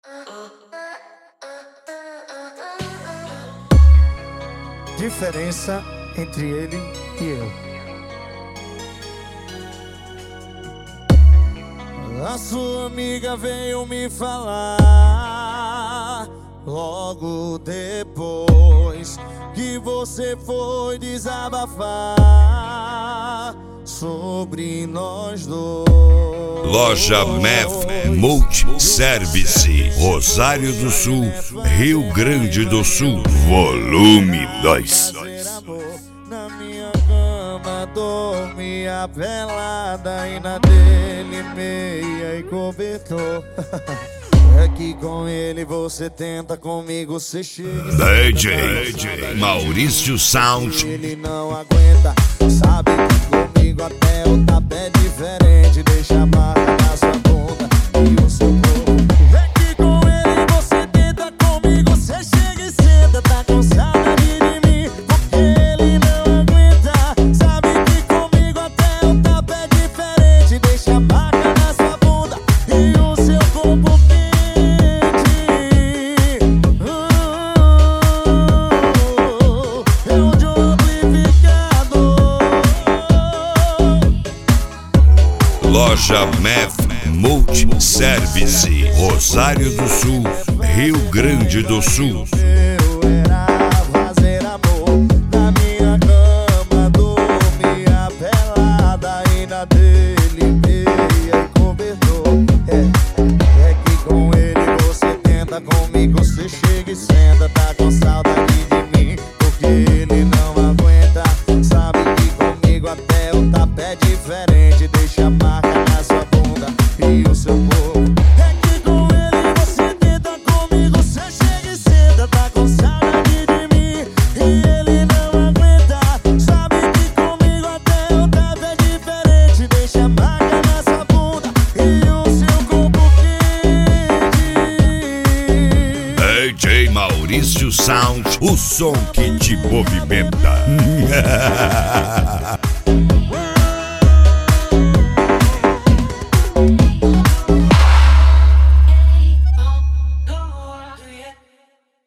Diferença entre ele e eu. A sua amiga veio me falar logo depois que você foi desabafar sobre nós dois. Loja MEF Multiservice, Rosário do Sul, Rio Grande do Sul, volume 2. Na minha cama dormia pelada e na dele meia e cobertor. É que com ele você tenta, comigo você chega. DJ Maurício Sound. Ele não aguenta, sabe que comigo até o tapa é diferente. Deixa a marca na sua bunda e o seu corpo. É que com ele você tenta, comigo você chega e senta. Tá com saudade de mim, porque ele não aguenta. Sabe que comigo até o tapa é diferente. Deixa a marca na sua bunda e o seu corpo quente. É o de amplificador. Loja MEF Multiservice, Rosário do Sul, Rio Grande do Sul. Eu era fazer amor na minha cama, dormia pelada e na dele meia e cobertor. É que com ele você tenta, comigo você chega e senta. Tá com saudade de mim, porque ele não aguenta. Sabe que comigo até o tapa é diferente. Deixa a marca na sua bunda e o seu corpo. É que com ele você tenta, comigo você chega e senta. Tá com saudade de mim e ele não aguenta. Sabe que comigo até o tapa é diferente. Deixa a marca na sua bunda e o seu corpo quente. DJ Maurício Sound, o som que te movimenta.